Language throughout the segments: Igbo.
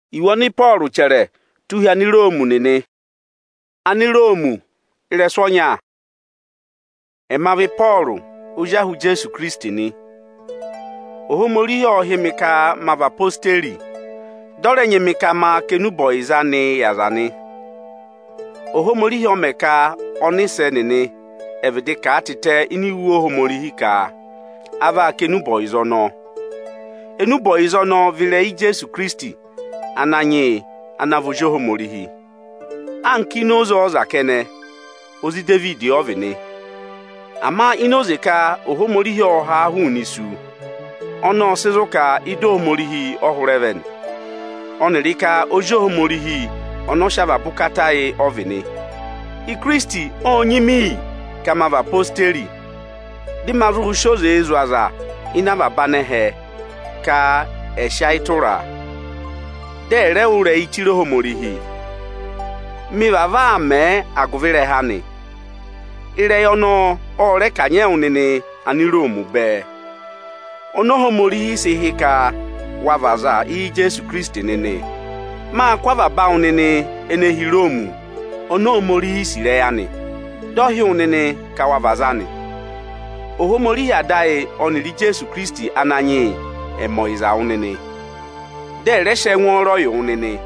Iwo ni Paul chere tuhia ni Rome nene. Ani Rome iresonya. Emavi Paul ujahu Jesu Kristi ni. Ohomori ohimika mava posteri. Dore nyemika ma kenuboiza ni yazani. Ohomori omeka onise nene. Evide ka atite ini uwo ohomori ka. Ava kenuboizo no. Enuboizo no vile Jesu Kristi. Ananye anavojo ohomori. Anki nozo oza kene. Ozi David ovene. Ama inoze ka ohomori oha hu nisu. Ono sezo ka ido ohomori ohureven. Onerika ojo ohomori ono shava bukata e ovene. I Kristi onyimi kama va posteri. Di maru shoze ezuaza inava banehe ka eshaitora. De reure ichiro ohomori. Mi vava ame aguvire hani. Ire yono ore kanye unene aniromu be. Ono ohomori si hika wavaza i Jesu Kristi nene. Ma kwava ba unene ene hiromu. Ono ohomori sire yani. Dohi unene ka wavazani. Ohomori adae oniri Jesu Kristi ananye emoiza unene. De reshe nworo yo unene.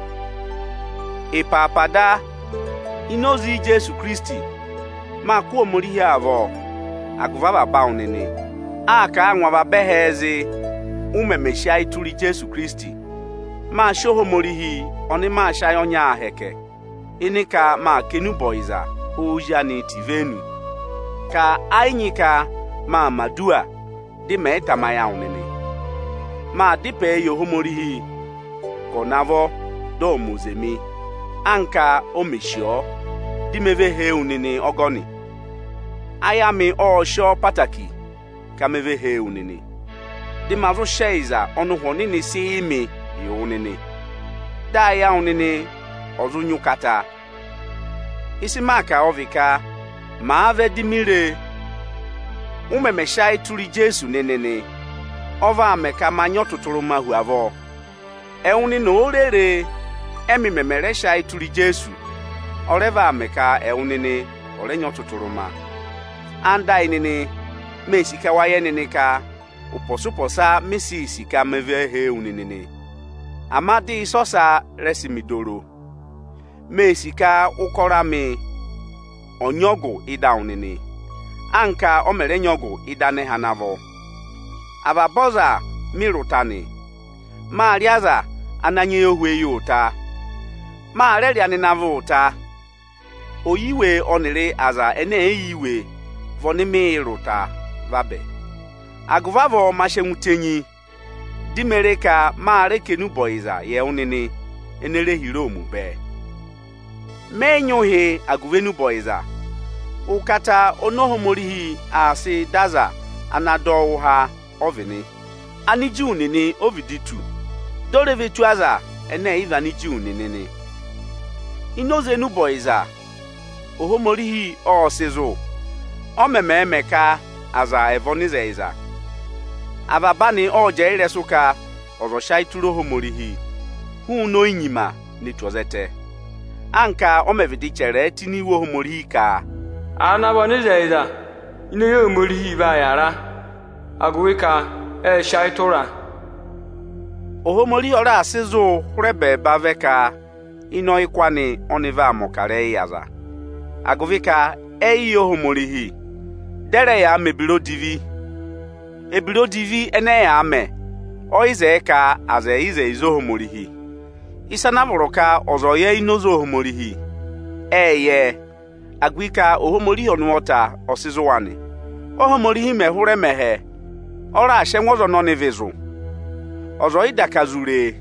Ipapada inozi Jesu Kristi. Ma ku omori avo aguvava ba unene. Aka anwa beheze umemeshia ituri Jesu Kristi. Ma shoho morihi oni ma shayonya aheke. Inika ma kenuboiza oja ni tivenu. Ka ainyika ma madua di meta maya unene. Ma dipe yo homorihi konavo do muzemi. Anka omeshio di meve he unene ogoni. Ayami o sho pataki ka meve he unene. Di maru sheiza onu honi ni si ime yo unene. Da ya unene ozunyu kata. Isi maka ovika ma ave di mire. Umemesha ituri Jesu nenene. Ova ameka manyo tuturu mahu avo. Euni no orere emi memeresha ituri Jesu. Oreva ameka eunene orenyo tuturu ma. Anda inene mesika waye nene ka uposuposa mesi sika meve he unene. Amadi sosa resimidoro. Mesika ukora me onyogo ida unene. Anka omere nyogo idane hanavo. Ababoza mirutani. Ma riaza ananye yohwe yota. Ma reriani navota. Oyiwe onere aza ene eyiwe vonime ruta vabe. Aguvavo mashemutenyi. Dimereka ma rekenu boiza ye unene enere hiromu be. Menyohe aguvenu boiza. Ukata onohomorihi asi daza anado ha ovene. Aniji unene oviditu. Dorevetuaza ene ivaniji unene. Inozenu boiza. Ohomorihi o sezo. Omemeka aza evonizeiza. Ababani oje iresuka oroshai ohomorihi. Hu no inyima nitwozete. Anka omevidi chere tiniwo ohomorihi ka. Anabonizeiza ino yo ohomorihi ba yara. Aguwika shaitora. Ohomorihi ora asizo rebe baveka ino ikwani oniva mokare yaza. Aguvika eyi ohomorihi. Dere ya mebiro divi. Ebiro divi ene ya ame. Oize ka aze ize izo ohomorihi. Isana vuroka ozo ye inozo ohomorihi. Eye. Agwika ohomorihi onuota osizo wani. Ohomorihi mehure mehe. Ora ashe nwozo no nevezo. Ozo idakazure.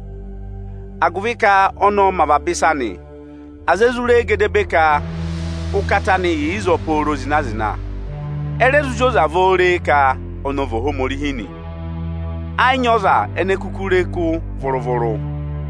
Agwika ono mababisani. Azezure gedebeka. Ukatani izo poro zina. Erezujoza vore ka onovo homorihini. Ainyoza enekukureku vorovoro.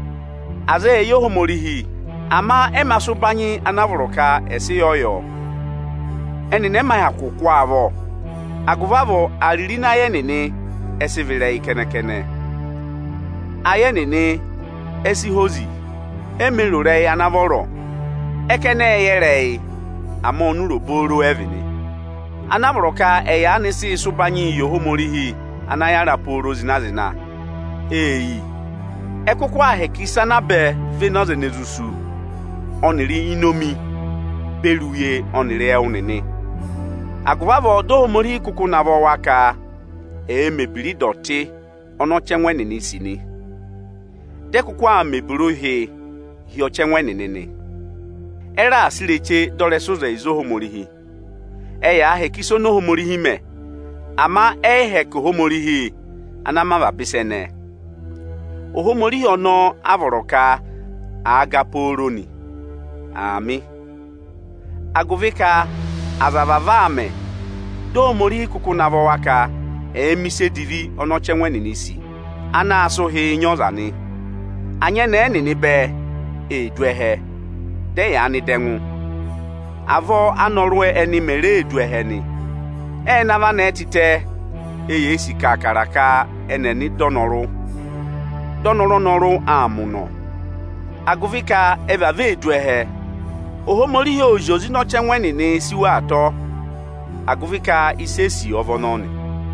Aze yo homorihi. Ama emasubanyi anavoroka esi yoyo. Enine maya kukwa avo. Aguvavo alirina yenene esivile ikenekene. Ayenene esi hozi emelore anavoro ekene yere amonuro boro evini anavoro ka eya nisi subanyi yohomorihi anayara poro zinazina eyi ekukwa hekisa na be venoze nezusu oniri inomi beruye oniri eunini aguvavo dohomori kuku navo waka mebiri doti onochenwe nini sini dekukwa meburu he hiochenwe nini era asileche dole soze izohomorihi eya hekiso nohomorihi me ama ehekuhomorihi anamava bisene ohomorihi ono avoroka agaporoni ami aguvika azavavame dohomorihi kuku navo waka emise divi onochenwe ninisi ana asohi nyozani anye na enini be eduehe de ya ni dengu avo anorwe eni mere eduehe ni nava na etite eye sika karaka eneni donoru noru amuno aguvika evave eduehe ohomorihi ojozi nochenwe nini siwa ato aguvika isesi ovononi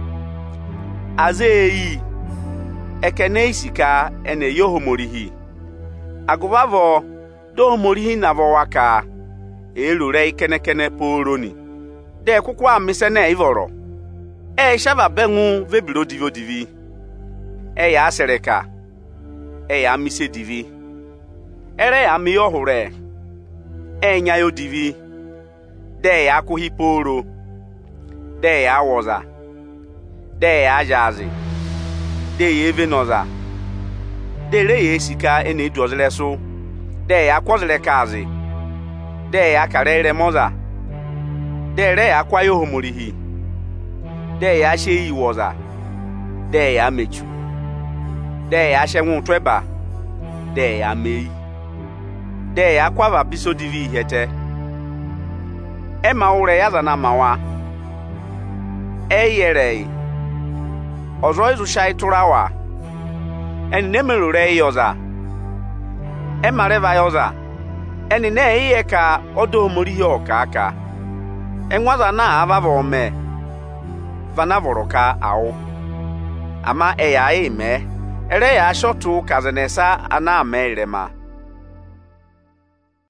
azeyi ekene isika ene yohomorihi aguvavo dohomorihi navo waka elure ikenekene poroni de kukwa misene ivoro shava bengu vebiro divi ya sereka ya mise divi ere ya mi ohure nya yo divi de ya kuhi poro de ya woza de ya jazi de ya evenoza de re ya esika ene dozleso de ya kwozle kazi de ya karere moza de re ya kwa yohomorihi de ya sheyi woza de ya mechu de ya shenwu tweba de ya mei de ya kwava biso divi hete ema ure ya zana mawa eyere ozo izusha turawa enemelure yoza emareva yoza enine iye ka odohomorihi okaka enwaza na avavome vanavoroka au ama eya ime ere ya shotu kazenesa ana amerema